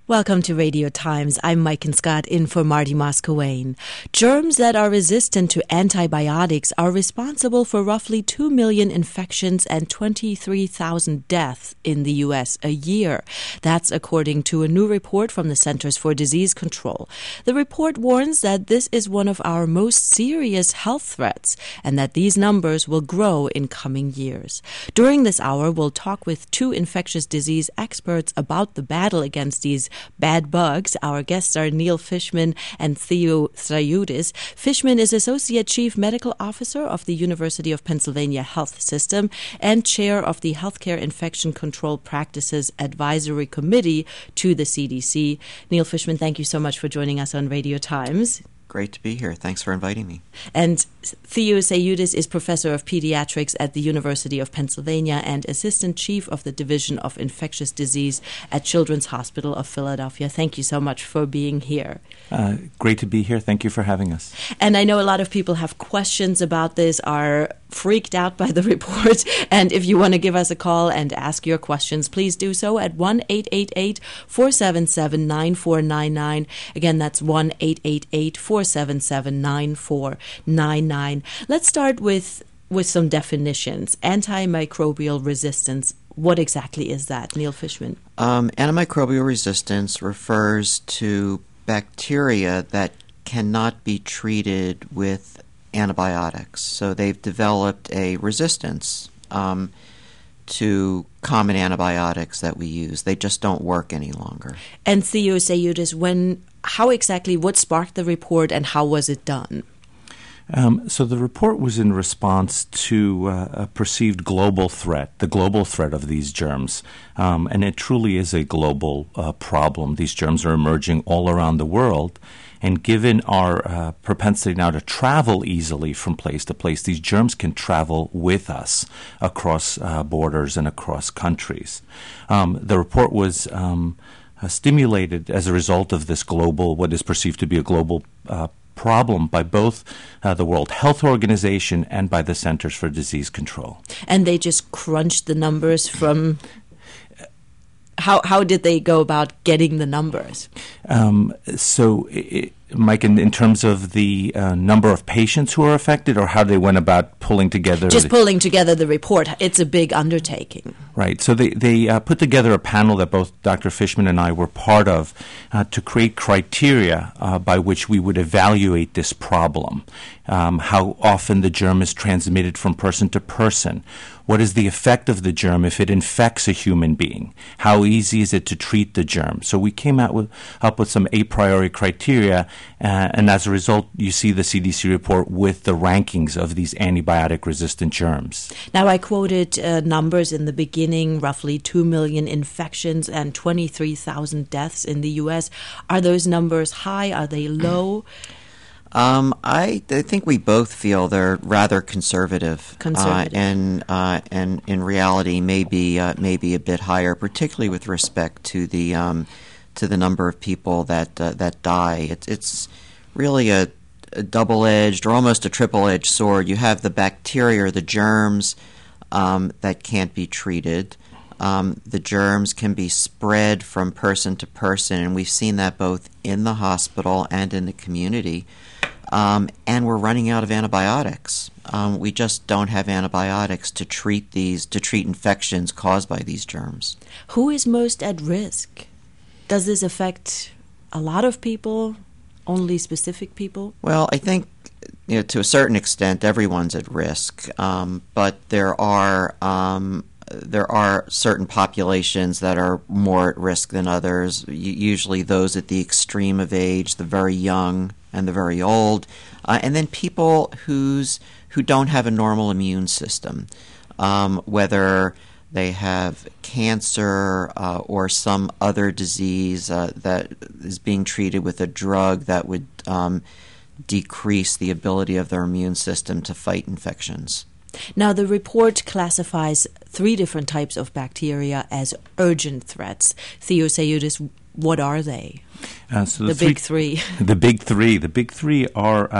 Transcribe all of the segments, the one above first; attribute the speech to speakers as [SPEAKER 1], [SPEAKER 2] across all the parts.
[SPEAKER 1] Welcome to Radio Times. I'm Mike and Scott in for Marty Moscowain. Germs that are resistant to antibiotics are responsible for roughly 2 million infections and 23,000 deaths in the U.S. a year. That's according to a new report from the Centers for Disease Control. The report warns that this is one of our most serious health threats and that these numbers will grow in coming years. During this hour, we'll talk with two infectious disease experts about the battle against these bad bugs. Our guests are Neil Fishman and Theo Strioutis. Fishman is Associate Chief Medical Officer of the University of Pennsylvania Health System and Chair of the Healthcare Infection Control Practices Advisory Committee to the CDC. Neil Fishman, thank you so much for joining us on Radio Times.
[SPEAKER 2] Great to be here. Thanks for inviting me.
[SPEAKER 1] And Theo Strioutis is Professor of Pediatrics at the University of Pennsylvania and Assistant Chief of the Division of Infectious Disease at Children's Hospital of Philadelphia. Thank you so much for being here.
[SPEAKER 3] Great to be here. Thank you for having us.
[SPEAKER 1] And I know a lot of people have questions about this, are freaked out by the report. And if you want to give us a call and ask your questions, please do so at 1-888-477-9499. Again, that's 1-888-477-9499. Let's start with some definitions. Antimicrobial resistance. What exactly is that, Neil Fishman?
[SPEAKER 2] Antimicrobial resistance refers to bacteria that cannot be treated with antibiotics. So they've developed a resistance to common antibiotics that we use. They just don't work any longer.
[SPEAKER 1] And Theo Strioutis, what sparked the report and how was it done?
[SPEAKER 3] So the report was in response to a perceived global threat, the global threat of these germs. And it truly is a global problem. These germs are emerging all around the world. And given our propensity now to travel easily from place to place, these germs can travel with us across borders and across countries. The report was stimulated as a result of this global, what is perceived to be a global problem by both the World Health Organization and by the Centers for Disease Control.
[SPEAKER 1] And they just crunched the numbers from... How did they go about getting the numbers?
[SPEAKER 3] Mike, in terms of the number of patients who are affected, or how they went about pulling together...
[SPEAKER 1] pulling together the report. It's a big undertaking.
[SPEAKER 3] Right. So they put together a panel that both Dr. Fishman and I were part of to create criteria by which we would evaluate this problem. How often the germ is transmitted from person to person. What is the effect of the germ if it infects a human being? How easy is it to treat the germ? So we came up with some a priori criteria, and as a result, you see the CDC report with the rankings of these antibiotic-resistant germs.
[SPEAKER 1] Now, I quoted numbers in the beginning, roughly 2 million infections and 23,000 deaths in the U.S. Are those numbers high? Are they low?
[SPEAKER 2] I think we both feel they're rather conservative. And in reality, maybe a bit higher, particularly with respect to the number of people that die. It's really a double-edged or almost a triple-edged sword. You have the bacteria or the germs that can't be treated. The germs can be spread from person to person, and we've seen that both in the hospital and in the community. And we're running out of antibiotics. We just don't have antibiotics to treat infections caused by these germs.
[SPEAKER 1] Who is most at risk? Does this affect a lot of people, only specific people?
[SPEAKER 2] Well, I think to a certain extent everyone's at risk, but there are certain populations that are more at risk than others, usually those at the extreme of age, the very young and the very old, and then people who don't have a normal immune system, whether they have cancer or some other disease that is being treated with a drug that would decrease the ability of their immune system to fight infections.
[SPEAKER 1] Now, the report classifies 3 different types of bacteria as urgent threats. Theo Strioutis, what are they?
[SPEAKER 3] The
[SPEAKER 1] big three.
[SPEAKER 3] The big three are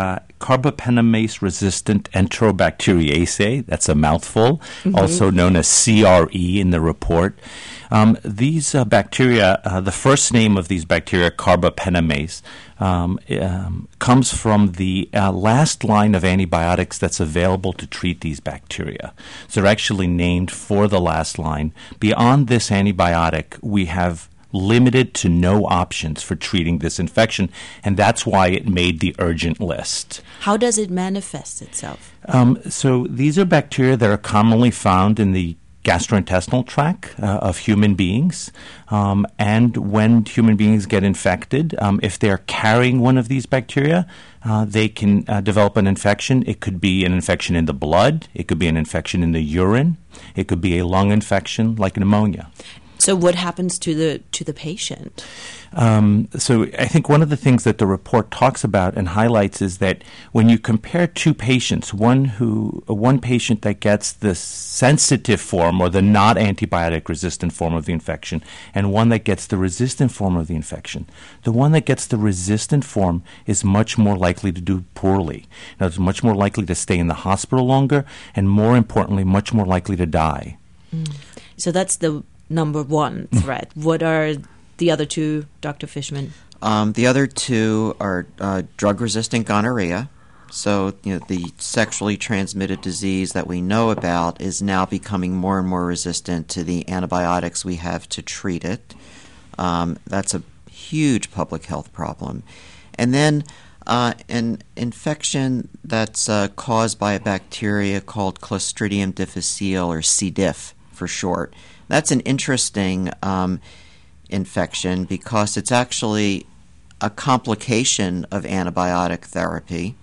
[SPEAKER 3] carbapenemase-resistant Enterobacteriaceae. That's a mouthful, also known as CRE in the report. These bacteria, the first name of these bacteria, carbapenemase, comes from the last line of antibiotics that's available to treat these bacteria. So they're actually named for the last line. Beyond this antibiotic, we have limited to no options for treating this infection, and that's why it made the urgent list.
[SPEAKER 1] How does it manifest itself?
[SPEAKER 3] So these are bacteria that are commonly found in the gastrointestinal tract of human beings. And when human beings get infected, if they're carrying one of these bacteria, they can develop an infection. It could be an infection in the blood. It could be an infection in the urine. It could be a lung infection like pneumonia.
[SPEAKER 1] So what happens to the patient?
[SPEAKER 3] So I think one of the things that the report talks about and highlights is that when you compare two patients, one patient that gets the sensitive form or the not antibiotic resistant form of the infection, and one that gets the resistant form of the infection, the one that gets the resistant form is much more likely to do poorly. Now, it's much more likely to stay in the hospital longer, and more importantly, much more likely to die.
[SPEAKER 1] So that's the number one threat. What are the other two, Dr. Fishman?
[SPEAKER 2] The other two are drug-resistant gonorrhea. So, the sexually transmitted disease that we know about is now becoming more and more resistant to the antibiotics we have to treat it. That's a huge public health problem. And then an infection that's caused by a bacteria called Clostridium difficile, or C. diff for short. That's an interesting infection because it's actually a complication of antibiotic therapy,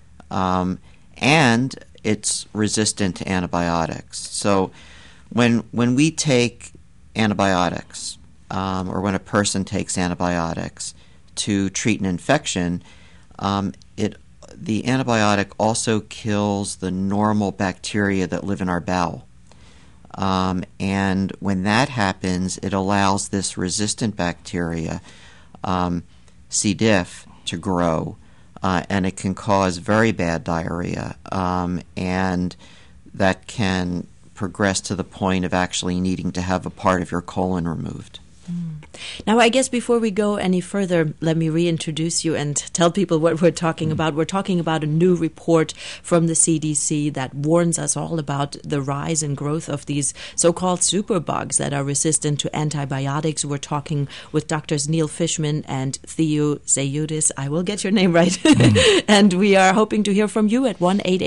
[SPEAKER 2] and it's resistant to antibiotics. So when we take antibiotics, or when a person takes antibiotics to treat an infection, the antibiotic also kills the normal bacteria that live in our bowel. And when that happens, it allows this resistant bacteria, C. diff, to grow, and it can cause very bad diarrhea, and that can progress to the point of actually needing to have a part of your colon removed.
[SPEAKER 1] Now, I guess before we go any further, let me reintroduce you and tell people what we're talking about. We're talking about a new report from the CDC that warns us all about the rise and growth of these so-called superbugs that are resistant to antibiotics. We're talking with Drs. Neil Fishman and Theo Zayudis. I will get your name right. And we are hoping to hear from you at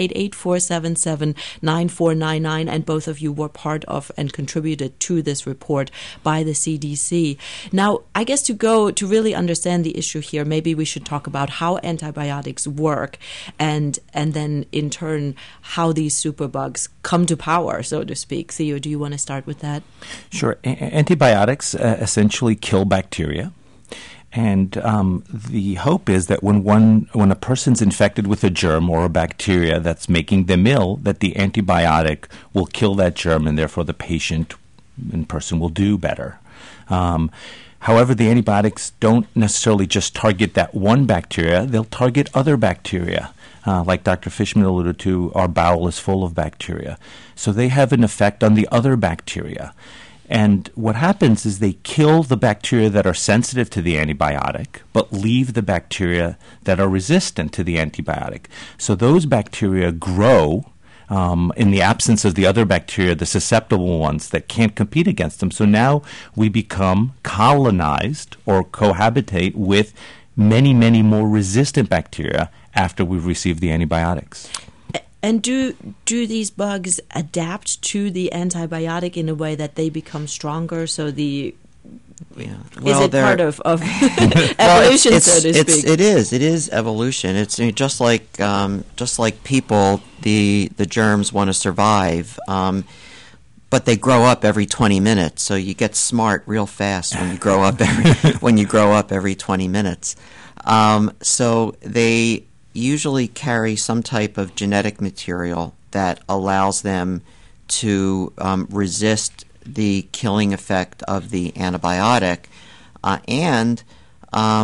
[SPEAKER 1] 1-888-477-9499. And both of you were part of and contributed to this report by the CDC. Now, I guess to really understand the issue here, maybe we should talk about how antibiotics work and then in turn how these superbugs come to power, so to speak. Theo, do you want to start with that?
[SPEAKER 3] Sure. Antibiotics essentially kill bacteria. And the hope is that when a person's infected with a germ or a bacteria that's making them ill, that the antibiotic will kill that germ and therefore the patient and person will do better. However, the antibiotics don't necessarily just target that one bacteria. They'll target other bacteria. Like Dr. Fishman alluded to, our bowel is full of bacteria. So they have an effect on the other bacteria. And what happens is they kill the bacteria that are sensitive to the antibiotic, but leave the bacteria that are resistant to the antibiotic. So those bacteria grow in the absence of the other bacteria, the susceptible ones that can't compete against them. So now we become colonized or cohabitate with many, many more resistant bacteria after we've received the antibiotics.
[SPEAKER 1] And do these bugs adapt to the antibiotic in a way that they become stronger? So is it part of evolution, so to speak?
[SPEAKER 2] It is evolution. It's just like people, the germs want to survive, but they grow up every 20 minutes. So you get smart real fast when you grow up every 20 minutes. So they usually carry some type of genetic material that allows them to resist the killing effect of the antibiotic, and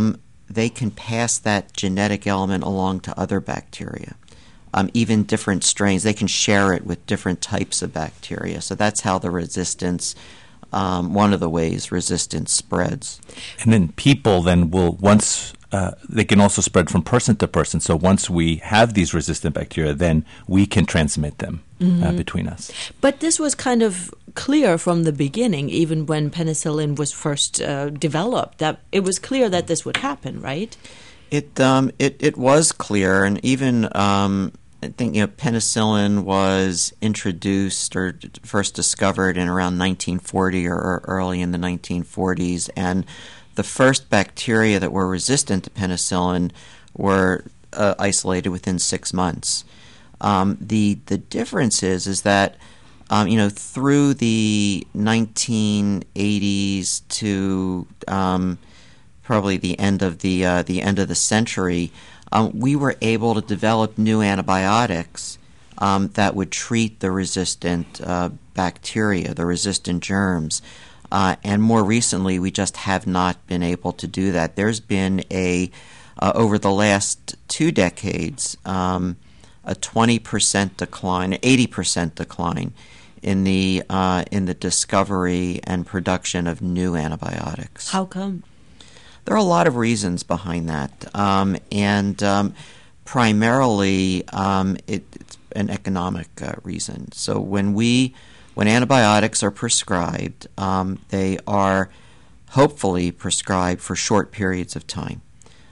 [SPEAKER 2] they can pass that genetic element along to other bacteria. Even different strains, they can share it with different types of bacteria. So that's how the resistance, one of the ways resistance spreads.
[SPEAKER 3] And then people then will, once they can also spread from person to person. So once we have these resistant bacteria, then we can transmit them between us.
[SPEAKER 1] But this was kind of clear from the beginning, even when penicillin was first developed, that it was clear that this would happen, right?
[SPEAKER 2] It was clear, and even I think penicillin was introduced or first discovered in around 1940 or early in the 1940s, and the first bacteria that were resistant to penicillin were isolated within 6 months. The difference is that through the 1980s to probably the end of the century, we were able to develop new antibiotics that would treat the resistant bacteria, the resistant germs. And more recently, we just have not been able to do that. There's been over the last 2 decades, a 20% decline, 80% decline in the discovery and production of new antibiotics.
[SPEAKER 1] How come?
[SPEAKER 2] There are a lot of reasons behind that, and primarily it's an economic reason. So when antibiotics are prescribed, they are hopefully prescribed for short periods of time.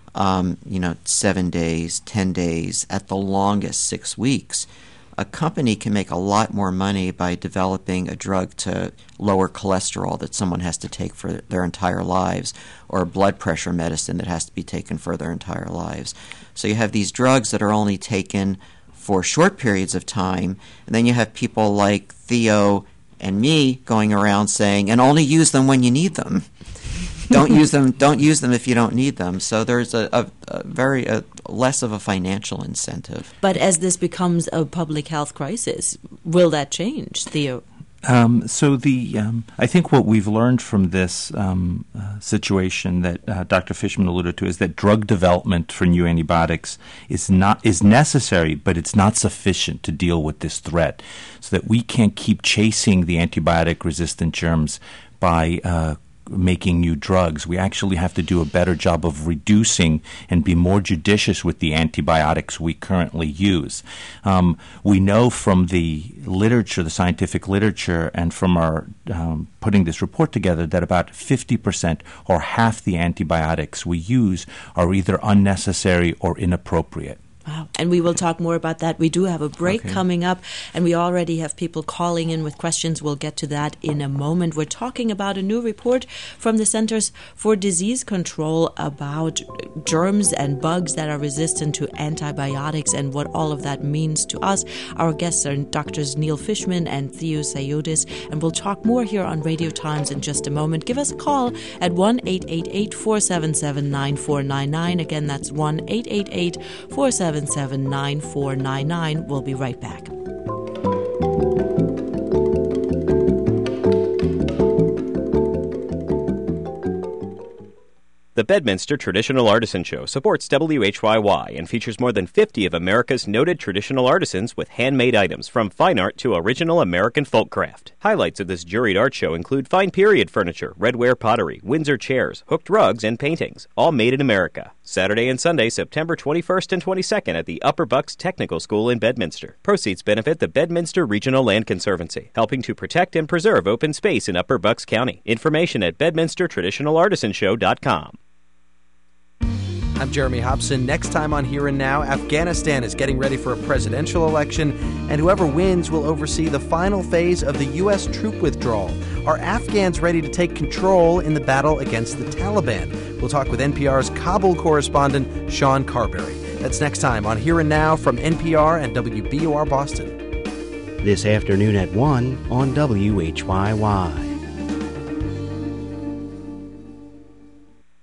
[SPEAKER 2] 7 days, 10 days, at the longest 6 weeks. A company can make a lot more money by developing a drug to lower cholesterol that someone has to take for their entire lives, or blood pressure medicine that has to be taken for their entire lives. So you have these drugs that are only taken for short periods of time, and then you have people like Theo and me going around saying, and only use them when you need them. Don't use them if you don't need them. So there's a very less of a financial incentive.
[SPEAKER 1] But as this becomes a public health crisis, will that change, Theo?
[SPEAKER 3] I think what we've learned from this situation that Dr. Fishman alluded to is that drug development for new antibiotics is necessary, but it's not sufficient to deal with this threat. So that we can't keep chasing the antibiotic-resistant germs by making new drugs. We actually have to do a better job of reducing and be more judicious with the antibiotics we currently use. We know from the literature, the scientific literature, and from our putting this report together that about 50% or half the antibiotics we use are either unnecessary or inappropriate.
[SPEAKER 1] Wow. And we will talk more about that. We do have a break coming up, and we already have people calling in with questions. We'll get to that in a moment. We're talking about a new report from the Centers for Disease Control about germs and bugs that are resistant to antibiotics and what all of that means to us. Our guests are Drs. Neil Fishman and Theo Sioudis, and we'll talk more here on Radio Times in just a moment. Give us a call at 1-888-477-9499. Again, that's 1-888-477-9499. We'll be right back.
[SPEAKER 4] The Bedminster Traditional Artisan Show supports WHYY and features more than 50 of America's noted traditional artisans with handmade items from fine art to original American folk craft. Highlights of this juried art show include fine period furniture, redware pottery, Windsor chairs, hooked rugs, and paintings, all made in America. Saturday and Sunday, September 21st and 22nd at the Upper Bucks Technical School in Bedminster. Proceeds benefit the Bedminster Regional Land Conservancy, helping to protect and preserve open space in Upper Bucks County. Information at BedminsterTraditionalArtisanShow.com.
[SPEAKER 5] I'm Jeremy Hobson. Next time on Here and Now, Afghanistan is getting ready for a presidential election, and whoever wins will oversee the final phase of the U.S. troop withdrawal. Are Afghans ready to take control in the battle against the Taliban? We'll talk with NPR's Kabul correspondent, Sean Carberry. That's next time on Here and Now from NPR and WBUR Boston.
[SPEAKER 6] This afternoon at 1 on WHYY.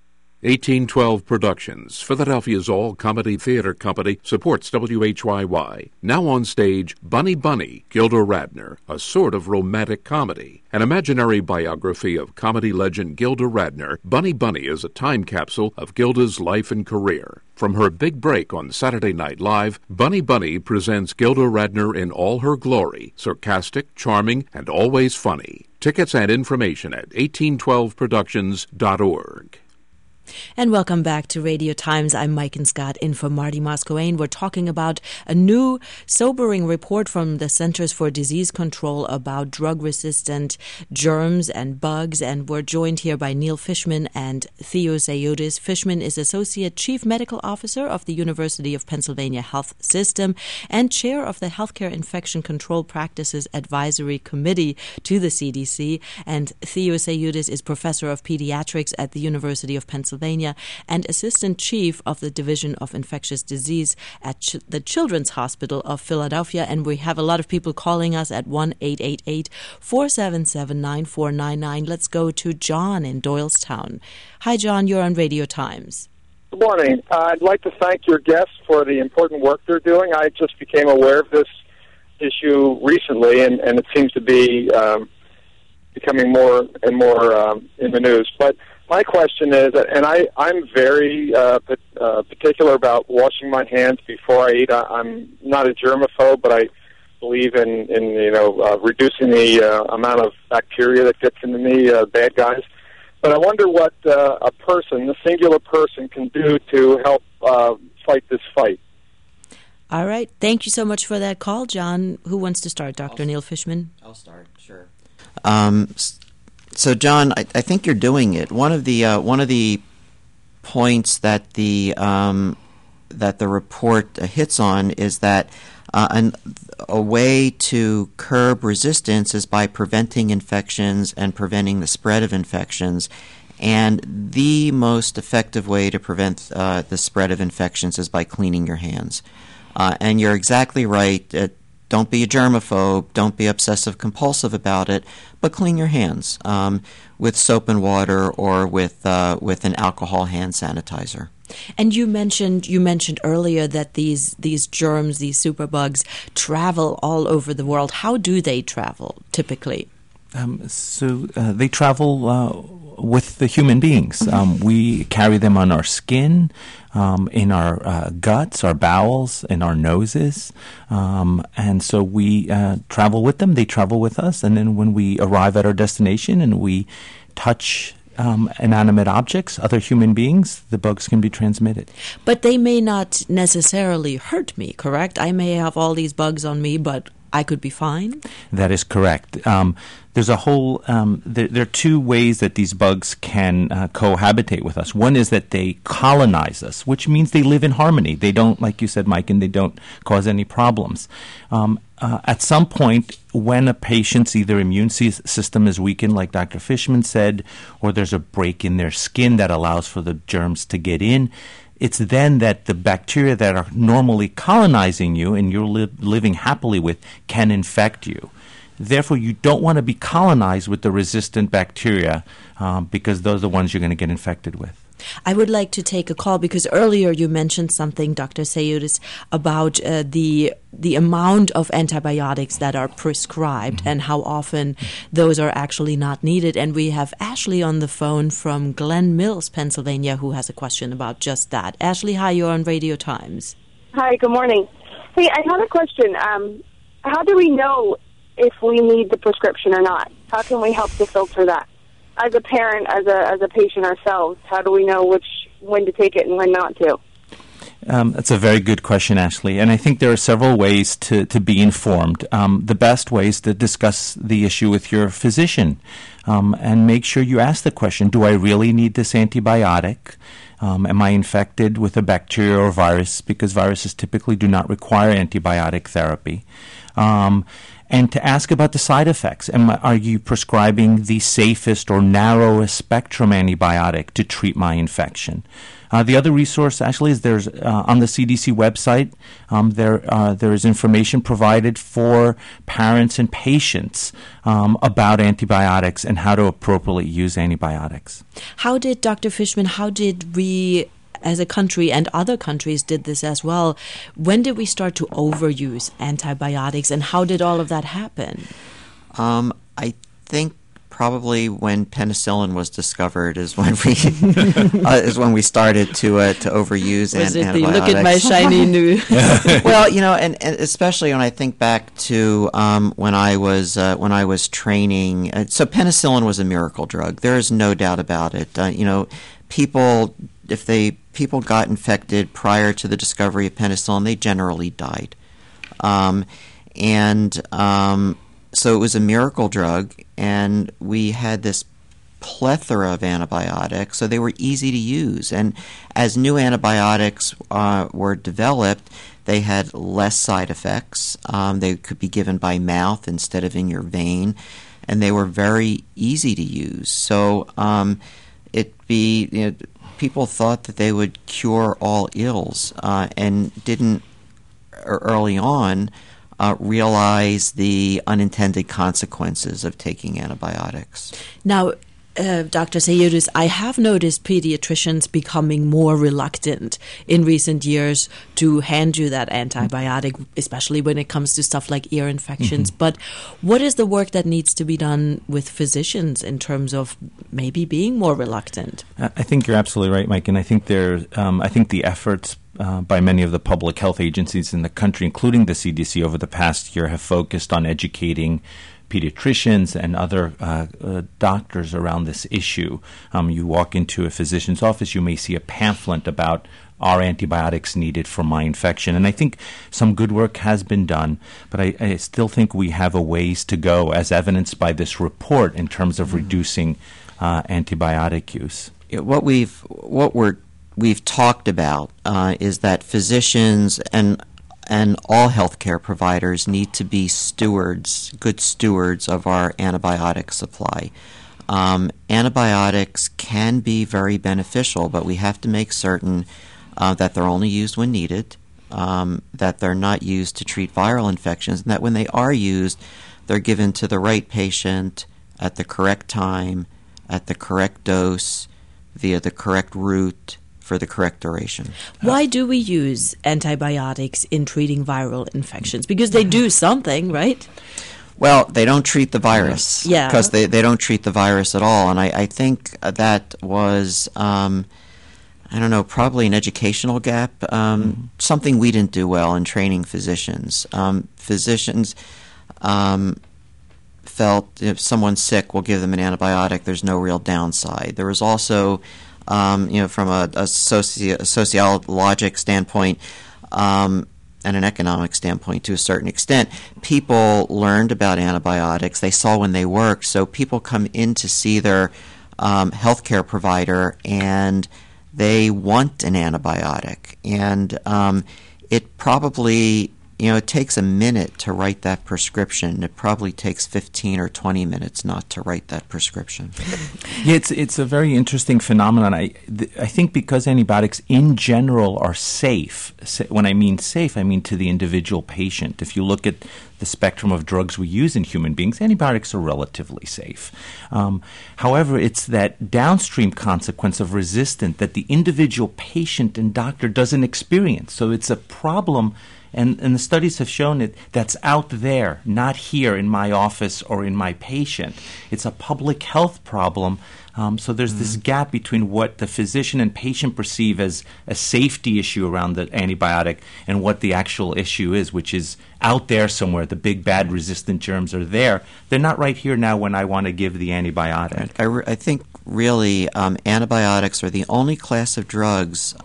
[SPEAKER 7] 1812 Productions, Philadelphia's all-comedy theater company, supports WHYY. Now on stage, Bunny Bunny, Gilda Radner, a sort of romantic comedy. An imaginary biography of comedy legend Gilda Radner, Bunny Bunny is a time capsule of Gilda's life and career. From her big break on Saturday Night Live, Bunny Bunny presents Gilda Radner in all her glory, sarcastic, charming, and always funny. Tickets and information at 1812productions.org.
[SPEAKER 1] And welcome back to Radio Times. I'm Mike and Scott in for Marty Moscowain. We're talking about a new sobering report from the Centers for Disease Control about drug-resistant germs and bugs. And we're joined here by Neil Fishman and Theo Zayudis. Fishman is Associate Chief Medical Officer of the University of Pennsylvania Health System and Chair of the Healthcare Infection Control Practices Advisory Committee to the CDC. And Theo Zayudis is Professor of Pediatrics at the University of Pennsylvania and Assistant Chief of the Division of Infectious Disease at the Children's Hospital of Philadelphia. And we have a lot of people calling us at 1-888-477-9499. Let's go to John in Doylestown. Hi, John. You're on Radio Times.
[SPEAKER 8] Good morning. I'd like to thank your guests for the important work they're doing. I just became aware of this issue recently, and it seems to be becoming more and more in the news. But my question is, and I'm very particular about washing my hands before I eat. I'm not a germaphobe, but I believe in reducing the amount of bacteria that gets into me, bad guys. But I wonder what a singular person, can do to help fight this fight.
[SPEAKER 1] All right. Thank you so much for that call, John. Who wants to start? Dr. Neil Fishman?
[SPEAKER 2] I'll start, sure. So, John, I think you're doing it. One of the points that the report hits on is that a way to curb resistance is by preventing infections and preventing the spread of infections. And the most effective way to prevent the spread of infections is by cleaning your hands. And you're exactly right. Don't be a germaphobe. Don't be obsessive-compulsive about it, but clean your hands with soap and water or with an alcohol hand sanitizer.
[SPEAKER 1] And you mentioned earlier that these germs, these superbugs, travel all over the world. How do they travel typically?
[SPEAKER 3] They travel with the human beings. We carry them on our skin, in our guts, our bowels, in our noses. And so we travel with them. They travel with us. And then when we arrive at our destination and we touch inanimate objects, other human beings, the bugs can be transmitted.
[SPEAKER 1] But they may not necessarily hurt me, correct? I may have all these bugs on me, but I could be fine?
[SPEAKER 3] That is correct. There's a whole, there are two ways that these bugs can cohabitate with us. One is that they colonize us, which means they live in harmony. They don't, like you said, Mike, and they don't cause any problems. At some point, when a patient's either immune system is weakened, like Dr. Fishman said, or there's a break in their skin that allows for the germs to get in, it's then that the bacteria that are normally colonizing you and you're living happily with can infect you. Therefore, you don't want to be colonized with the resistant bacteria because those are the ones you're going to get infected with.
[SPEAKER 1] I would like to take a call because earlier you mentioned something, Dr. Zayudis, about the amount of antibiotics that are prescribed and how often those are actually not needed. And we have Ashley on the phone from Glen Mills, Pennsylvania, who has a question about just that. Ashley, hi, you're on Radio Times.
[SPEAKER 9] Hi, good morning. Hey, I have a question. How do we know if we need the prescription or not? How can we help to filter that? As a parent, as a patient ourselves, how do we know when to take it and when not to?
[SPEAKER 3] That's a very good question, Ashley. And I think there are several ways to be informed. The best way is to discuss the issue with your physician and make sure you ask the question, do I really need this antibiotic? Am I infected with a bacteria or virus? Because viruses typically do not require antibiotic therapy. and to ask about the side effects. Are you prescribing the safest or narrowest spectrum antibiotic to treat my infection? The other resource actually is there's on the CDC website. There is information provided for parents and patients about antibiotics and how to appropriately use antibiotics.
[SPEAKER 1] How did Dr. Fishman? How did we, as a country, and other countries did this as well? When did we start to overuse antibiotics, and how did all of that happen?
[SPEAKER 2] I think probably when penicillin was discovered is when we started to overuse
[SPEAKER 1] was it
[SPEAKER 2] antibiotics.
[SPEAKER 1] The look at my shiny new?
[SPEAKER 2] Well, and especially when I think back to when I was training. So penicillin was a miracle drug. There is no doubt about it. People got infected prior to the discovery of penicillin, they generally died, so it was a miracle drug, and we had this plethora of antibiotics, so they were easy to use. And as new antibiotics were developed, they had less side effects. They could be given by mouth instead of in your vein, and they were very easy to use. So people thought that they would cure all ills and didn't early on realize the unintended consequences of taking antibiotics.
[SPEAKER 1] Now, Dr. Sayuris, I have noticed pediatricians becoming more reluctant in recent years to hand you that antibiotic, especially when it comes to stuff like ear infections. Mm-hmm. But what is the work that needs to be done with physicians in terms of maybe being more reluctant?
[SPEAKER 3] I think you're absolutely right, Mike, and I think the efforts by many of the public health agencies in the country, including the CDC, over the past year have focused on educating pediatricians and other doctors around this issue. You walk into a physician's office, you may see a pamphlet about are antibiotics needed for my infection. And I think some good work has been done, but I still think we have a ways to go, as evidenced by this report, in terms of reducing antibiotic use.
[SPEAKER 2] What we've talked about is that physicians and all healthcare providers need to be good stewards of our antibiotic supply. Antibiotics can be very beneficial, but we have to make certain that they're only used when needed, that they're not used to treat viral infections, and that when they are used, they're given to the right patient at the correct time, at the correct dose, via the correct route, for the correct duration.
[SPEAKER 1] Why do we use antibiotics in treating viral infections? Because they do something, right?
[SPEAKER 2] Well, they don't treat the virus.
[SPEAKER 1] Yeah.
[SPEAKER 2] Because they don't treat the virus at all. And I think that was, probably an educational gap, something we didn't do well in training physicians. Physicians felt if someone's sick, we'll give them an antibiotic. There's no real downside. There was also from a sociologic standpoint and an economic standpoint to a certain extent, people learned about antibiotics. They saw when they worked. So people come in to see their healthcare provider, and they want an antibiotic. And it probably, it takes a minute to write that prescription. It probably takes 15 or 20 minutes not to write that prescription.
[SPEAKER 3] Yeah, it's a very interesting phenomenon. I think because antibiotics in general are safe. When I mean safe, I mean to the individual patient. If you look at the spectrum of drugs we use in human beings, antibiotics are relatively safe. However, it's that downstream consequence of resistance that the individual patient and doctor doesn't experience. So it's a problem. And the studies have shown it that's out there, not here in my office or in my patient. It's a public health problem. So there's this gap between what the physician and patient perceive as a safety issue around the antibiotic and what the actual issue is, which is out there somewhere. The big, bad, resistant germs are there. They're not right here now when I want to give the antibiotic.
[SPEAKER 2] I think really antibiotics are the only class of drugs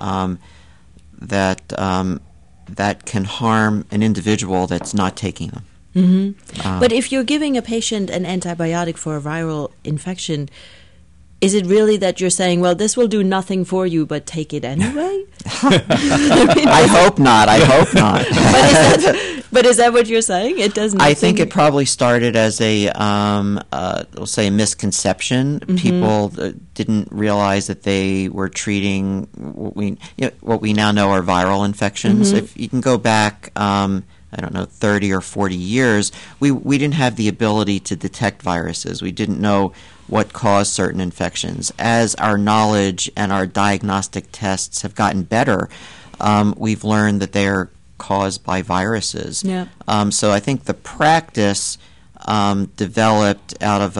[SPEAKER 2] that can harm an individual that's not taking them.
[SPEAKER 1] Mm-hmm. But if you're giving a patient an antibiotic for a viral infection, is it really that you're saying, well, this will do nothing for you, but take it anyway?
[SPEAKER 2] I hope not. But
[SPEAKER 1] But is that what you're saying? It doesn't.
[SPEAKER 2] I think it probably started as a, we'll say, a misconception. Mm-hmm. People didn't realize that they were treating what we now know are viral infections. Mm-hmm. If you can go back, 30 or 40 years, we didn't have the ability to detect viruses. We didn't know what caused certain infections. As our knowledge and our diagnostic tests have gotten better, we've learned that they're caused by viruses.
[SPEAKER 1] Yeah.
[SPEAKER 2] So I think the practice developed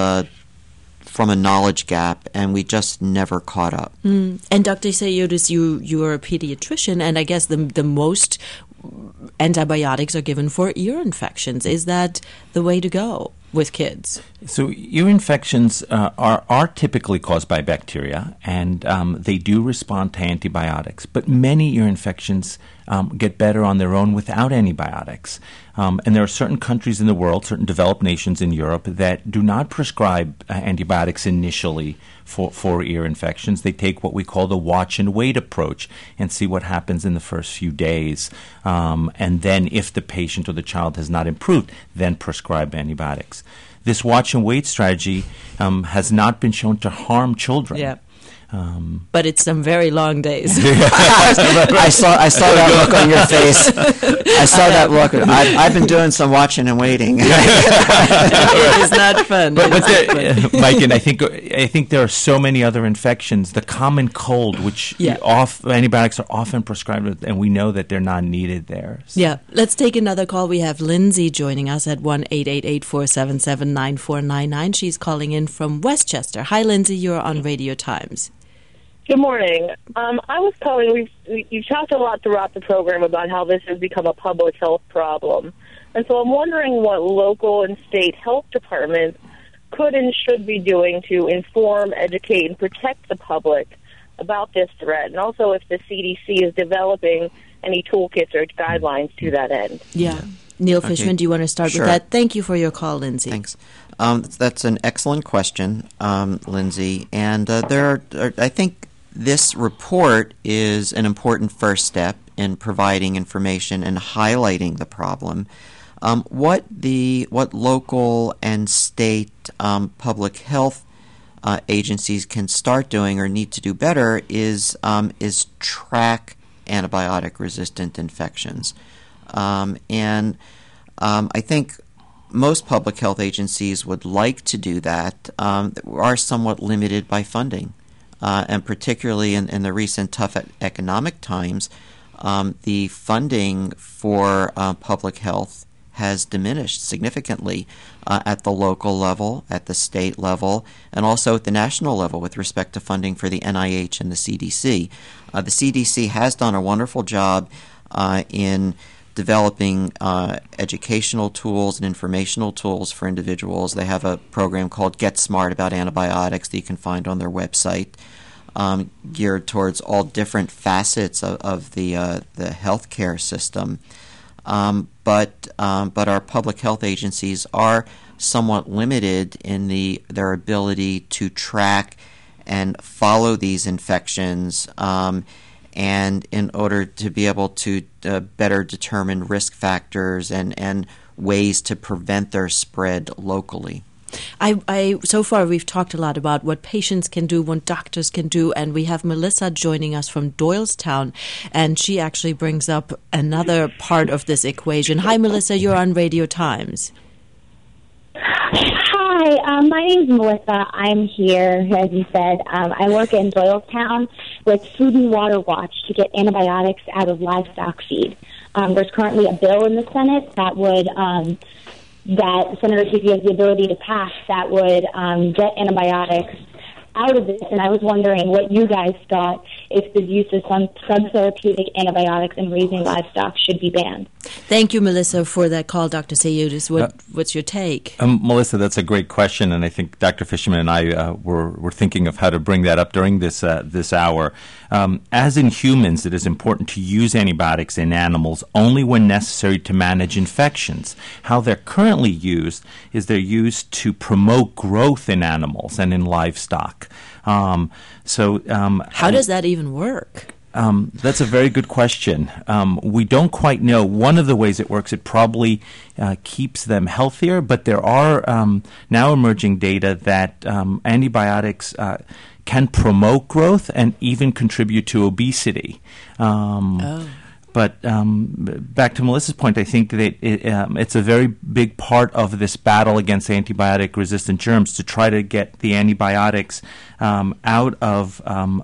[SPEAKER 2] from a knowledge gap, and we just never caught up.
[SPEAKER 1] And Dr. Tsayiotis, you are a pediatrician, and I guess the most antibiotics are given for ear infections. Is that the way to go with kids?
[SPEAKER 3] So ear infections are typically caused by bacteria, and they do respond to antibiotics. But many ear infections get better on their own without antibiotics. And there are certain countries in the world, certain developed nations in Europe, that do not prescribe antibiotics initially for ear infections. They take what we call the watch and wait approach and see what happens in the first few days. And then if the patient or the child has not improved, then prescribe antibiotics. This watch and wait strategy has not been shown to harm children.
[SPEAKER 1] Yeah. But it's some very long days.
[SPEAKER 2] I saw that look on your face. I saw that look. I've been doing some watching and waiting.
[SPEAKER 1] It is not fun.
[SPEAKER 3] But Mike, and I think there are so many other infections. The common cold, which antibiotics are often prescribed, and we know that they're not needed there. So.
[SPEAKER 1] Yeah. Let's take another call. We have Lindsay joining us at 1-888-477-9499. She's calling in from Westchester. Hi, Lindsay. You're on Radio Times.
[SPEAKER 10] Good morning. I was calling. You've talked a lot throughout the program about how this has become a public health problem. And so I'm wondering what local and state health departments could and should be doing to inform, educate, and protect the public about this threat, and also if the CDC is developing any toolkits or guidelines to that end.
[SPEAKER 1] Yeah. Neil Fishman, do you want to start with that? Thank you for your call, Lindsay.
[SPEAKER 2] Thanks. That's an excellent question, Lindsay. And I think this report is an important first step in providing information and highlighting the problem. What local and state public health agencies can start doing or need to do better is track antibiotic-resistant infections. And I think most public health agencies would like to do that, are somewhat limited by funding. And particularly in the recent tough economic times, the funding for public health has diminished significantly at the local level, at the state level, and also at the national level with respect to funding for the NIH and the CDC. The CDC has done a wonderful job in developing educational tools and informational tools for individuals. They have a program called Get Smart about antibiotics that you can find on their website, geared towards all different facets of the healthcare system. But our public health agencies are somewhat limited in their ability to track and follow these infections, and in order to be able to better determine risk factors and ways to prevent their spread locally.
[SPEAKER 1] So far we've talked a lot about what patients can do, what doctors can do, and we have Melissa joining us from Doylestown, and she actually brings up another part of this equation. Hi, Melissa, you're on Radio Times.
[SPEAKER 11] Hi, my name's Melissa. I'm here, as you said. I work in Doylestown with Food and Water Watch to get antibiotics out of livestock feed. There's currently a bill in the Senate that would that Senator Heapy has the ability to pass that would get antibiotics out of this, and I was wondering what you guys thought if the use of some subtherapeutic antibiotics in raising livestock should be banned.
[SPEAKER 1] Thank you, Melissa, for that call. Dr. Tsayiotis, what's your take?
[SPEAKER 3] Melissa, that's a great question, and I think Dr. Fishman and I were thinking of how to bring that up during this hour. As in humans, it is important to use antibiotics in animals only when necessary to manage infections. How they're currently used is they're used to promote growth in animals and in livestock.
[SPEAKER 1] How does that even work?
[SPEAKER 3] That's a very good question. We don't quite know. One of the ways it works, it probably keeps them healthier, but there are now emerging data that antibiotics can promote growth and even contribute to obesity. But back to Melissa's point, I think that it's a very big part of this battle against antibiotic-resistant germs to try to get the antibiotics out of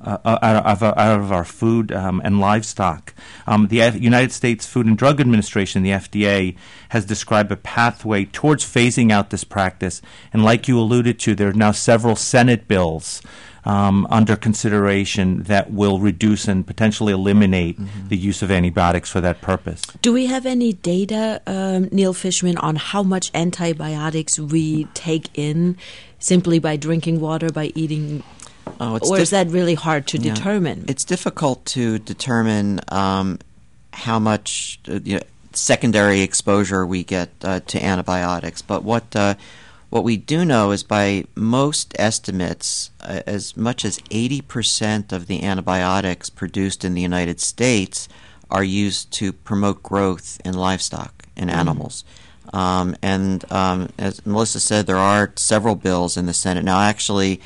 [SPEAKER 3] our food and livestock. The United States Food and Drug Administration, the FDA, has described a pathway towards phasing out this practice. And like you alluded to, there are now several Senate bills under consideration that will reduce and potentially eliminate the use of antibiotics for that purpose.
[SPEAKER 1] Do we have any data, Neil Fishman, on how much antibiotics we take in simply by drinking water, by eating? Or is that really hard to determine?
[SPEAKER 2] It's difficult to determine how much secondary exposure we get to antibiotics. But what we do know is by most estimates, as much as 80% of the antibiotics produced in the United States are used to promote growth in livestock and animals. And as Melissa said, there are several bills in the Senate. Now, actually,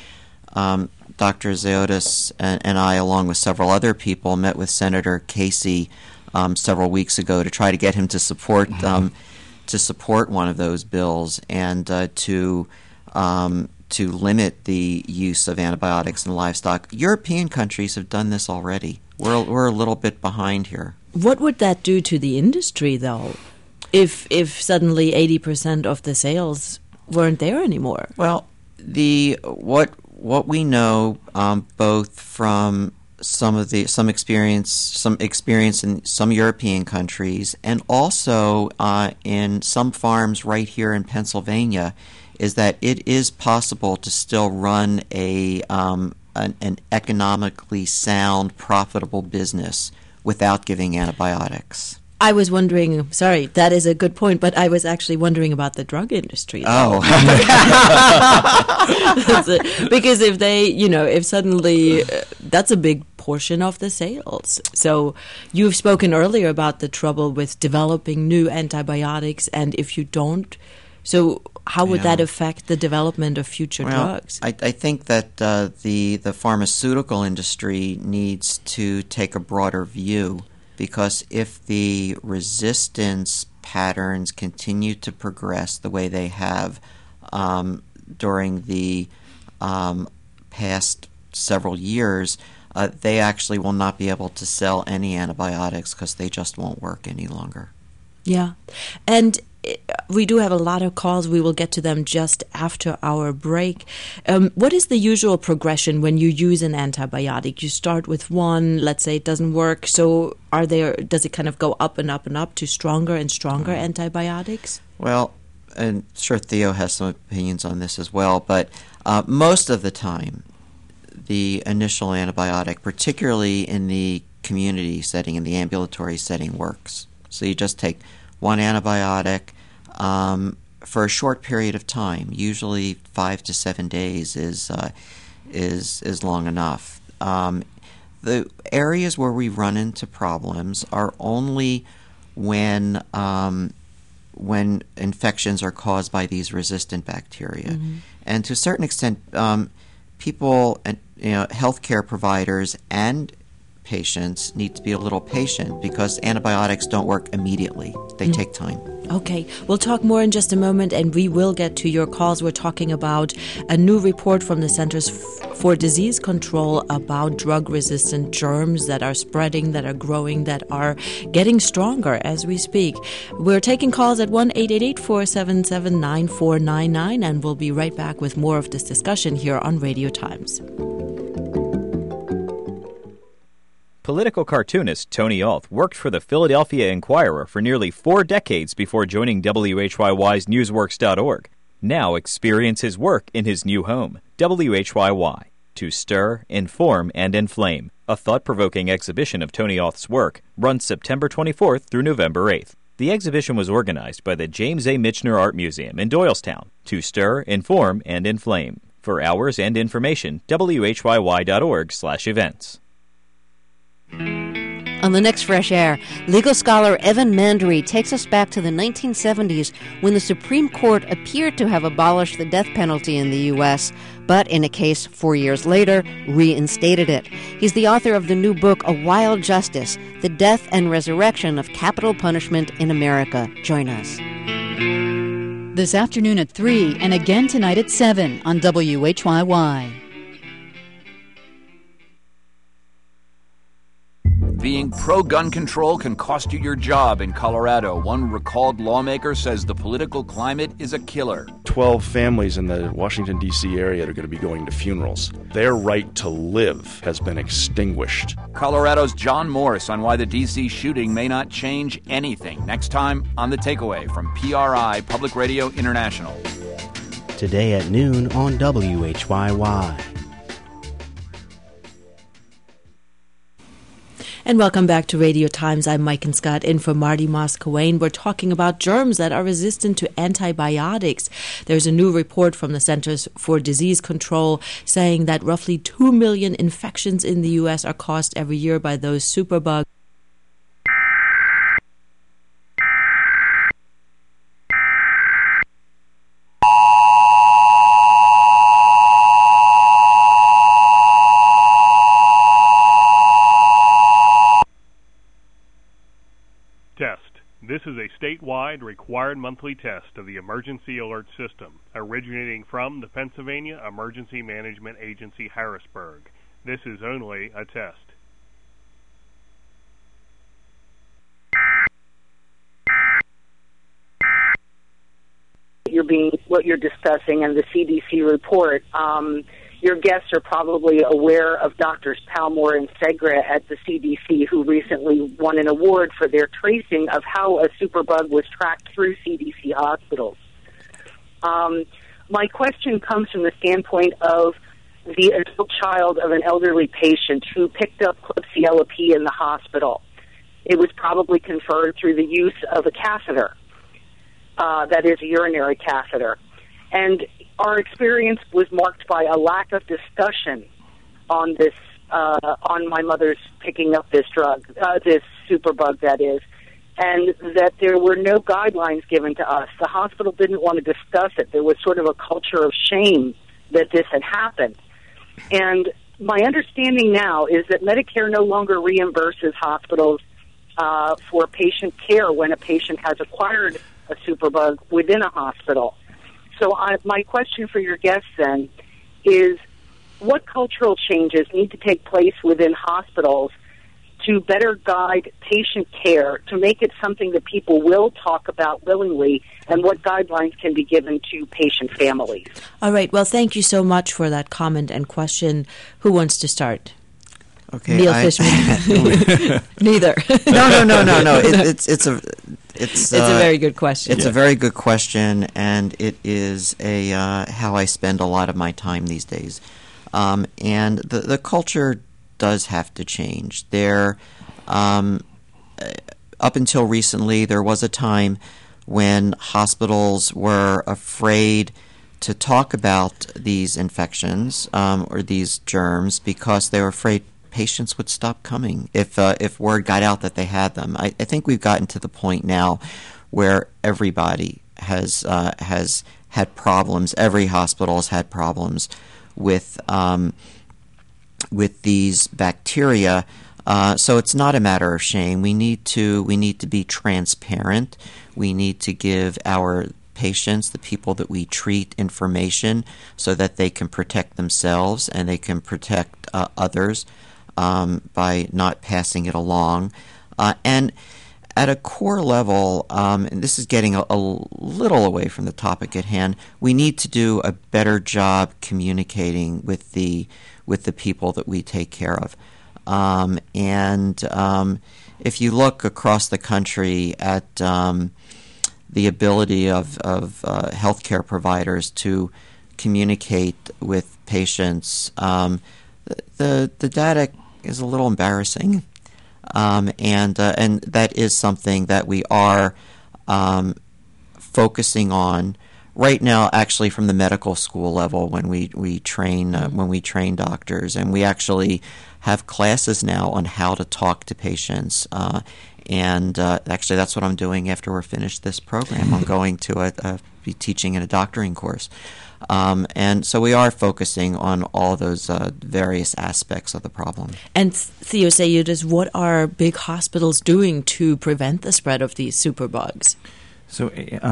[SPEAKER 2] Dr. Ziotis and I, along with several other people, met with Senator Casey several weeks ago to try to get him to support one of those bills and to limit the use of antibiotics in livestock. European countries have done this already. We're a little bit behind here.
[SPEAKER 1] What would that do to the industry, though, if suddenly 80% of the sales weren't there anymore?
[SPEAKER 2] Well, what we know, both from some experience in some European countries, and also in some farms right here in Pennsylvania, is that it is possible to still run an economically sound, profitable business without giving antibiotics.
[SPEAKER 1] I was wondering, sorry, that is a good point, but I was actually wondering about the drug industry.
[SPEAKER 2] Oh.
[SPEAKER 1] Because if suddenly, that's a big portion of the sales. So you've spoken earlier about the trouble with developing new antibiotics, and if you don't, so how would that affect the development of future drugs?
[SPEAKER 2] I think that the pharmaceutical industry needs to take a broader view, because if the resistance patterns continue to progress the way they have during the past several years, they actually will not be able to sell any antibiotics because they just won't work any longer.
[SPEAKER 1] Yeah. And we do have a lot of calls. We will get to them just after our break. What is the usual progression when you use an antibiotic? You start with one, let's say it doesn't work. So does it kind of go up and up and up to stronger and stronger antibiotics?
[SPEAKER 2] Well, and sure Theo has some opinions on this as well, but most of the time, the initial antibiotic, particularly in the community setting, in the ambulatory setting, works. So you just take one antibiotic for a short period of time. Usually 5 to 7 days is long enough. The areas where we run into problems are only when infections are caused by these resistant bacteria, and to a certain extent, people, healthcare providers and patients need to be a little patient because antibiotics don't work immediately. They take time.
[SPEAKER 1] Okay. We'll talk more in just a moment, and we will get to your calls. We're talking about a new report from the Centers for Disease Control about drug-resistant germs that are spreading, that are growing, that are getting stronger as we speak. We're taking calls at 1-888-477-9499, and we'll be right back with more of this discussion here on Radio Times.
[SPEAKER 4] Political cartoonist Tony Ault worked for the Philadelphia Inquirer for nearly 4 decades before joining WHYY's Newsworks.org. Now experience his work in his new home, WHYY. To Stir, Inform, and Inflame, a thought-provoking exhibition of Tony Ault's work, runs September 24th through November 8th. The exhibition was organized by the James A. Michener Art Museum in Doylestown. To Stir, Inform, and Inflame. For hours and information, WHYY.org/events.
[SPEAKER 12] On the next Fresh Air, legal scholar Evan Mandry takes us back to the 1970s when the Supreme Court appeared to have abolished the death penalty in the U.S., but in a case 4 years later, reinstated it. He's the author of the new book, A Wild Justice, The Death and Resurrection of Capital Punishment in America. Join us.
[SPEAKER 13] This afternoon at 3 and again tonight at 7 on WHYY.
[SPEAKER 14] Being pro-gun control can cost you your job in Colorado. One recalled lawmaker says the political climate is a killer.
[SPEAKER 15] 12 families in the Washington, D.C. area are going to be going to funerals. Their right to live has been extinguished.
[SPEAKER 14] Colorado's John Morse on why the D.C. shooting may not change anything. Next time on The Takeaway from PRI, Public Radio International.
[SPEAKER 6] Today at noon on WHYY.
[SPEAKER 1] And welcome back to Radio Times. I'm Mike and Scott in for Marty Moss-Coane. We're talking about germs that are resistant to antibiotics. There's a new report from the Centers for Disease Control saying that roughly 2 million infections in the U.S. are caused every year by those superbugs.
[SPEAKER 16] This is a statewide required monthly test of the Emergency Alert System, originating from the Pennsylvania Emergency Management Agency, Harrisburg. This is only a test.
[SPEAKER 17] What you're discussing and the CDC report, your guests are probably aware of Drs. Palmore and Segre at the CDC, who recently won an award for their tracing of how a superbug was tracked through CDC hospitals. My question comes from the standpoint of the adult child of an elderly patient who picked up Klebsiella P in the hospital. It was probably conferred through the use of a catheter, that is a urinary catheter. And our experience was marked by a lack of discussion on this, on my mother's picking up this drug, this superbug, that is, and that there were no guidelines given to us. The hospital didn't want to discuss it. There was sort of a culture of shame that this had happened. And my understanding now is that Medicare no longer reimburses hospitals for patient care when a patient has acquired a superbug within a hospital. So my question for your guests then is, what cultural changes need to take place within hospitals to better guide patient care, to make it something that people will talk about willingly, and what guidelines can be given to patient families?
[SPEAKER 1] All right. Well, thank you so much for that comment and question. Who wants to start?
[SPEAKER 2] Okay,
[SPEAKER 1] Neil Fishman. Neither.
[SPEAKER 2] No. It's
[SPEAKER 1] a very good question.
[SPEAKER 2] It's a very good question, and it is how I spend a lot of my time these days. And the culture does have to change. Up until recently, there was a time when hospitals were afraid to talk about these infections or these germs because they were afraid patients would stop coming if word got out that they had them. I think we've gotten to the point now where everybody has had problems. Every hospital has had problems with these bacteria. So it's not a matter of shame. We need to be transparent. We need to give our patients, the people that we treat, information so that they can protect themselves and they can protect others by not passing it along. And at a core level, and this is getting a little away from the topic at hand, we need to do a better job communicating with the people that we take care of. If you look across the country at the ability of healthcare providers to communicate with patients, the data is a little embarrassing, and that is something that we are focusing on right now, actually, from the medical school level, when we train doctors, and we actually have classes now on how to talk to patients. And actually, that's what I'm doing after we're finished this program. I'm going to be teaching in a doctoring course. And so we are focusing on all those various aspects of the problem.
[SPEAKER 1] And Theo Sayudis, what are big hospitals doing to prevent the spread of these superbugs?
[SPEAKER 3] So,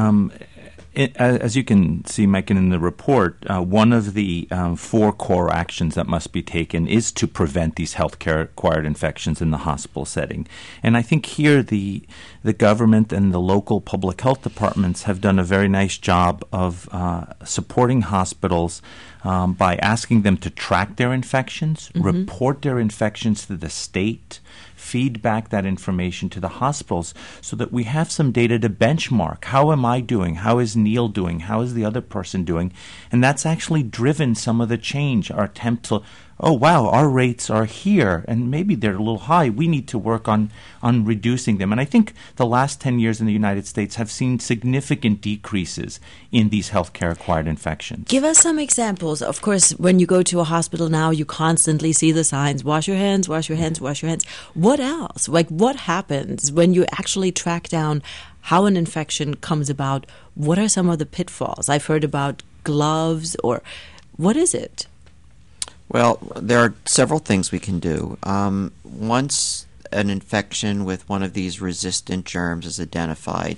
[SPEAKER 3] as you can see, Mike, in the report, one of the 4 core actions that must be taken is to prevent these healthcare-acquired infections in the hospital setting. And I think here the government and the local public health departments have done a very nice job of supporting hospitals by asking them to track their infections, report their infections to the state, feed back that information to the hospitals so that we have some data to benchmark. How am I doing? How is Neil doing? How is the other person doing? And that's actually driven some of the change, our attempt to, oh, wow, our rates are here, and maybe they're a little high. We need to work on reducing them. And I think the last 10 years in the United States have seen significant decreases in these healthcare-acquired infections.
[SPEAKER 1] Give us some examples. Of course, when you go to a hospital now, you constantly see the signs, wash your hands, wash your hands, wash your hands. What else? Like, what happens when you actually track down how an infection comes about? What are some of the pitfalls? I've heard about gloves, or what is it?
[SPEAKER 2] Well, there are several things we can do. Once an infection with one of these resistant germs is identified,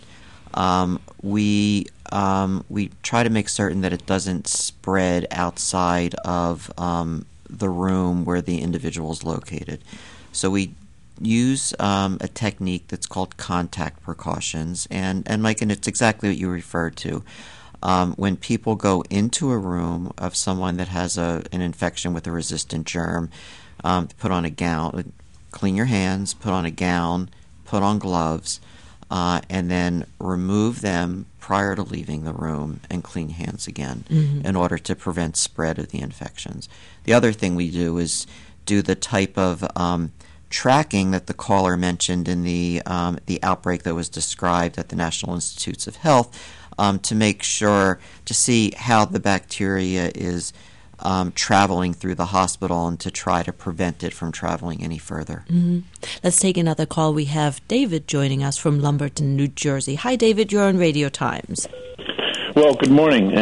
[SPEAKER 2] we try to make certain that it doesn't spread outside of the room where the individual is located. So we use a technique that's called contact precautions, and Mike, and it's exactly what you referred to. When people go into a room of someone that has an infection with a resistant germ, put on a gown, clean your hands, put on a gown, put on gloves, and then remove them prior to leaving the room and clean hands again in order to prevent spread of the infections. The other thing we do is do the type of tracking that the caller mentioned in the outbreak that was described at the National Institutes of Health, to make sure, to see how the bacteria is traveling through the hospital and to try to prevent it from traveling any further.
[SPEAKER 1] Let's take another call. We have David joining us from Lumberton, New Jersey. Hi, David. You're on Radio Times.
[SPEAKER 18] Well, good morning.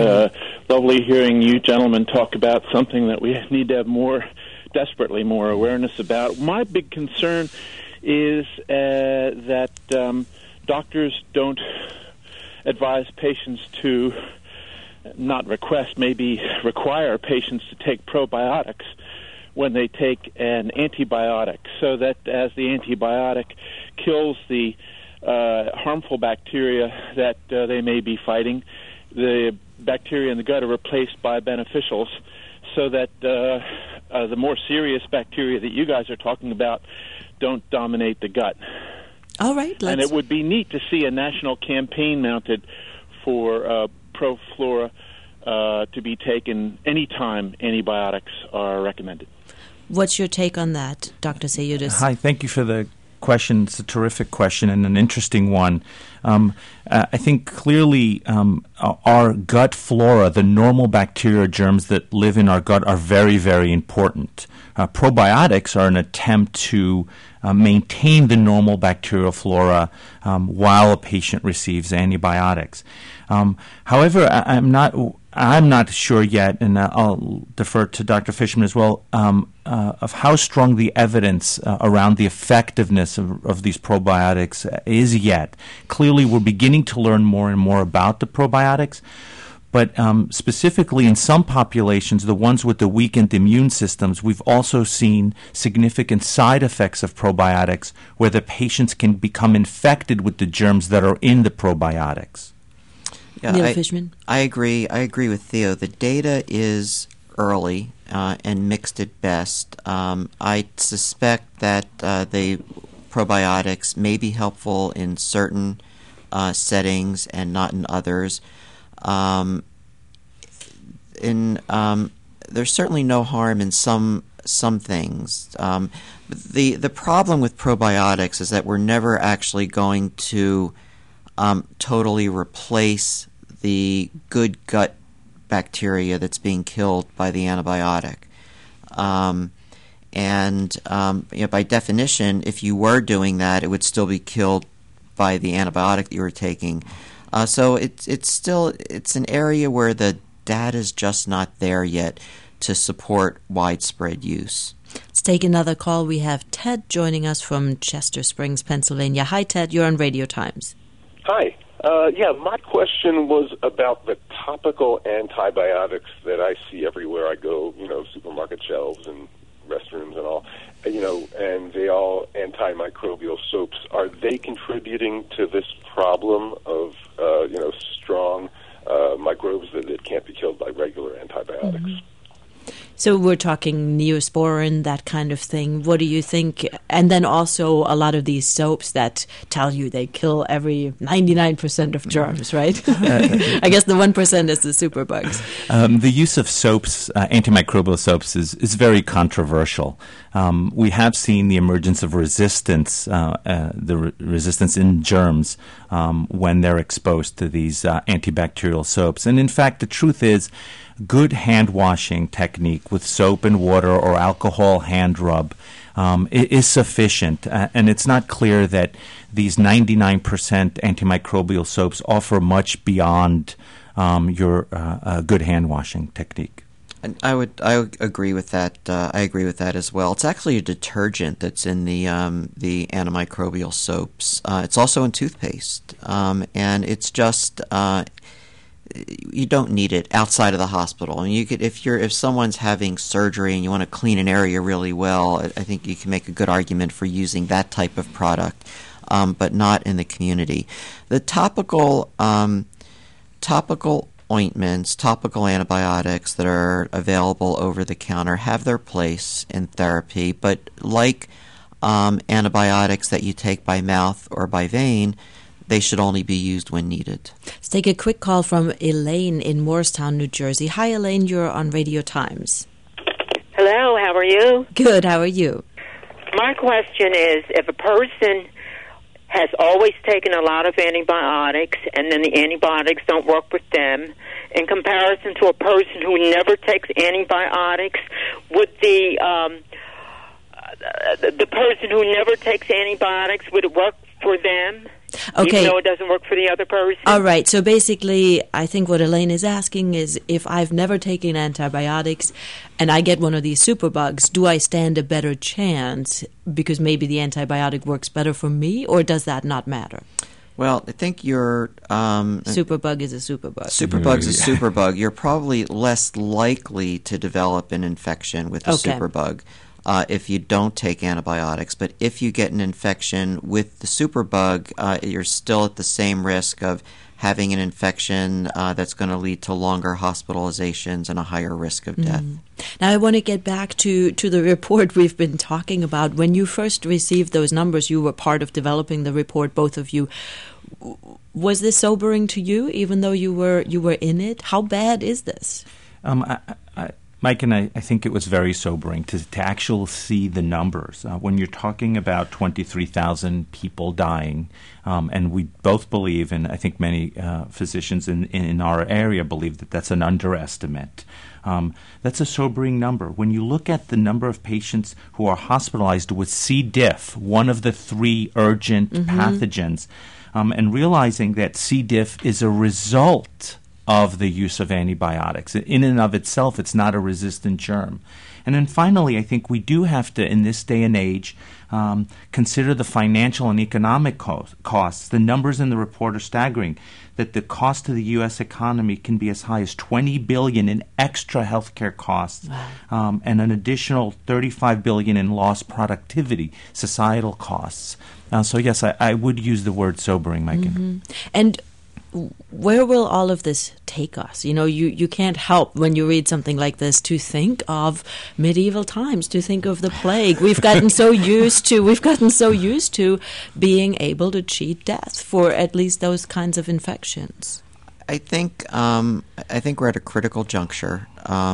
[SPEAKER 18] Lovely hearing you gentlemen talk about something that we need to have desperately more awareness about. My big concern is that doctors don't advise patients to not request, maybe require patients to take probiotics when they take an antibiotic, so that as the antibiotic kills the harmful bacteria that they may be fighting, the bacteria in the gut are replaced by beneficials, so that the more serious bacteria that you guys are talking about don't dominate the gut.
[SPEAKER 1] All right.
[SPEAKER 18] And it would be neat to see a national campaign mounted for ProFlora to be taken anytime antibiotics are recommended.
[SPEAKER 1] What's your take on that, Dr. Sayudis?
[SPEAKER 3] Hi, thank you for the question. It's a terrific question and an interesting one. I think clearly our gut flora, the normal bacteria germs that live in our gut, are very, very important. Probiotics are an attempt to maintain the normal bacterial flora while a patient receives antibiotics. However, I'm not sure yet, and I'll defer to Dr. Fishman as well, of how strong the evidence around the effectiveness of these probiotics is yet. Clearly, we're beginning to learn more and more about the probiotics, but specifically in some populations, the ones with the weakened immune systems, we've also seen significant side effects of probiotics where the patients can become infected with the germs that are in the probiotics.
[SPEAKER 2] Yeah,
[SPEAKER 1] Neil Fishman?
[SPEAKER 2] I agree with Theo. The data is early and mixed at best. I suspect that the probiotics may be helpful in certain settings and not in others. There's certainly no harm in some things. The problem with probiotics is that we're never actually going to totally replace the good gut bacteria that's being killed by the antibiotic. By definition, if you were doing that, it would still be killed by the antibiotic that you were taking. So it's an area where the data is just not there yet to support widespread use.
[SPEAKER 1] Let's take another call. We have Ted joining us from Chester Springs, Pennsylvania. Hi, Ted. You're on Radio Times.
[SPEAKER 19] Hi. My question was about the topical antibiotics that I see everywhere I go, supermarket shelves and restrooms and all, and they all antimicrobial soaps. Are they contributing to this problem of, strong microbes that can't be killed by regular antibiotics?
[SPEAKER 1] Mm-hmm. So we're talking Neosporin, that kind of thing. What do you think? And then also a lot of these soaps that tell you they kill every 99% of germs, right? I guess the 1% is the superbugs.
[SPEAKER 3] The use of soaps, antimicrobial soaps, is very controversial. We have seen the emergence of resistance, resistance in germs when they're exposed to these antibacterial soaps. And in fact, the truth is, good hand washing technique with soap and water or alcohol hand rub is sufficient. And it's not clear that these 99% antimicrobial soaps offer much beyond your good hand washing technique.
[SPEAKER 2] And I agree with that. I agree with that as well. It's actually a detergent that's in the antimicrobial soaps. It's also in toothpaste, and it's just you don't need it outside of the hospital. I mean, you could if someone's having surgery and you want to clean an area really well, I think you can make a good argument for using that type of product, but not in the community. The topical ointments, topical antibiotics that are available over the counter have their place in therapy, but like antibiotics that you take by mouth or by vein, they should only be used when needed.
[SPEAKER 1] Let's take a quick call from Elaine in Morristown, New Jersey. Hi, Elaine. You're on Radio Times.
[SPEAKER 20] Hello. How are you?
[SPEAKER 1] Good. How are you?
[SPEAKER 20] My question is, if a person has always taken a lot of antibiotics and then the antibiotics don't work with them, in comparison to a person who never takes antibiotics, would the person who never takes antibiotics, would it work for them?
[SPEAKER 1] Okay.
[SPEAKER 20] Even though it doesn't work for the other person?
[SPEAKER 1] All right. So basically, I think what Elaine is asking is, if I've never taken antibiotics and I get one of these superbugs, do I stand a better chance because maybe the antibiotic works better for me, or does that not matter?
[SPEAKER 2] Well, I think your
[SPEAKER 1] superbug is a superbug.
[SPEAKER 2] Superbug's a superbug. You're probably less likely to develop an infection with a superbug if you don't take antibiotics. But if you get an infection with the superbug, you're still at the same risk of having an infection that's going to lead to longer hospitalizations and a higher risk of death.
[SPEAKER 1] Now, I want to get back to the report we've been talking about. When you first received those numbers, you were part of developing the report, both of you. Was this sobering to you, even though you were in it? How bad is this?
[SPEAKER 3] Mike and I think it was very sobering to actually see the numbers. When you're talking about 23,000 people dying, and we both believe, and I think many physicians in our area believe that that's an underestimate. That's a sobering number. When you look at the number of patients who are hospitalized with C. diff, one of the 3 urgent pathogens, and realizing that C. diff is a result of the use of antibiotics. In and of itself, it's not a resistant germ. And then finally, I think we do have to, in this day and age, consider the financial and economic costs. The numbers in the report are staggering, that the cost to the U.S. economy can be as high as $20 billion in extra healthcare costs, and an additional $35 billion in lost productivity, societal costs. So yes, I would use the word sobering, Mike.
[SPEAKER 1] And where will all of this take us? You know, you can't help when you read something like this to think of medieval times, to think of the plague. We've gotten so used to being able to cheat death for at least those kinds of infections.
[SPEAKER 2] I think we're at a critical juncture,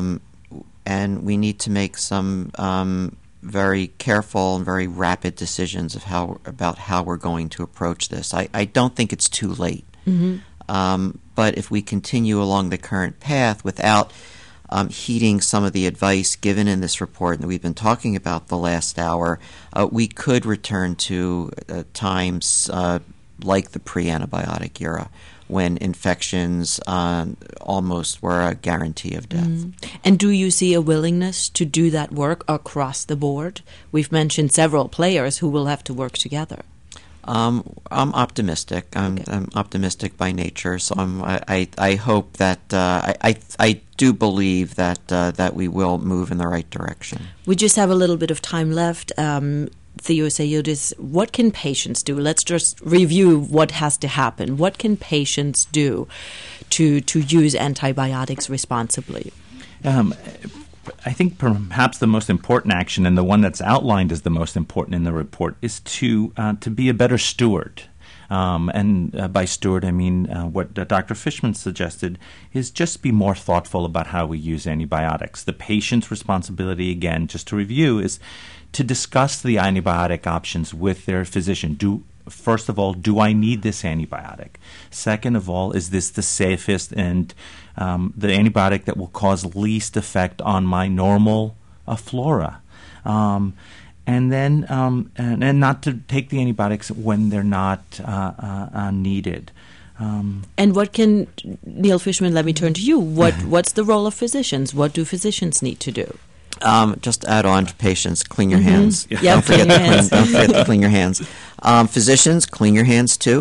[SPEAKER 2] and we need to make some very careful and very rapid decisions about how we're going to approach this. I don't think it's too late. But if we continue along the current path without heeding some of the advice given in this report that we've been talking about the last hour, we could return to times like the pre-antibiotic era, when infections almost were a guarantee of death.
[SPEAKER 1] And do you see a willingness to do that work across the board? We've mentioned several players who will have to work together.
[SPEAKER 2] I'm optimistic. I'm optimistic by nature, so I hope that I do believe that we will move in the right direction.
[SPEAKER 1] We just have a little bit of time left. Theosayudis, what can patients do? Let's just review what has to happen. What can patients do to use antibiotics responsibly?
[SPEAKER 3] I think perhaps the most important action, and the one that's outlined as the most important in the report, is to be a better steward. And by steward, I mean what Dr. Fishman suggested is just be more thoughtful about how we use antibiotics. The patient's responsibility, again, just to review, is to discuss the antibiotic options with their physician. First of all, do I need this antibiotic? Second of all, is this the safest and the antibiotic that will cause least effect on my normal flora? And then and not to take the antibiotics when they're not needed.
[SPEAKER 1] And what can, Neil Fishman, let me turn to you. What's the role of physicians? What do physicians need to do?
[SPEAKER 2] Just add on to patients, clean your hands.
[SPEAKER 1] Yeah,
[SPEAKER 2] don't forget to clean your hands. Physicians, clean your hands too.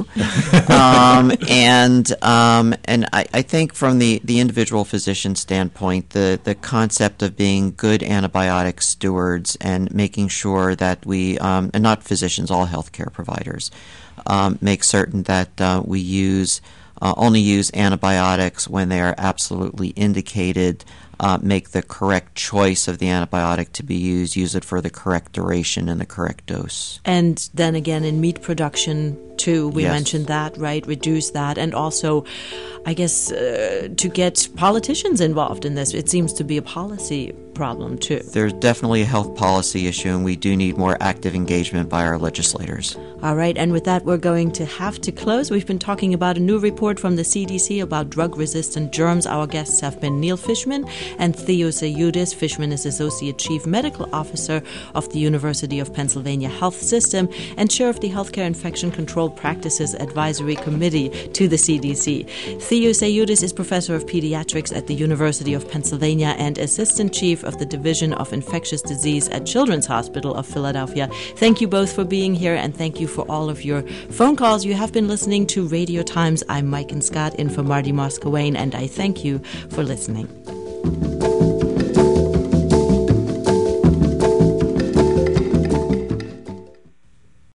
[SPEAKER 2] And I think from the individual physician standpoint, the concept of being good antibiotic stewards and making sure that we, and not physicians, all healthcare providers, make certain that we only use antibiotics when they are absolutely indicated. Make the correct choice of the antibiotic to be used, use it for the correct duration and the correct dose.
[SPEAKER 1] And then again, in meat production, too, we
[SPEAKER 2] Yes.
[SPEAKER 1] mentioned that, right? Reduce that. And also, I guess, to get politicians involved in this, it seems to be a policy problem, too.
[SPEAKER 2] There's definitely a health policy issue, and we do need more active engagement by our legislators.
[SPEAKER 1] All right, and with that, we're going to have to close. We've been talking about a new report from the CDC about drug-resistant germs. Our guests have been Neil Fishman and Theosayudis. Fishman is Associate Chief Medical Officer of the University of Pennsylvania Health System and Chair of the Healthcare Infection Control Practices Advisory Committee to the CDC. Theosayudis is Professor of Pediatrics at the University of Pennsylvania and Assistant Chief of the Division of Infectious Disease at Children's Hospital of Philadelphia. Thank you both for being here, and thank you for all of your phone calls. You have been listening to Radio Times. I'm Mike and Scott in for Marty Moscowain, and I thank you for listening.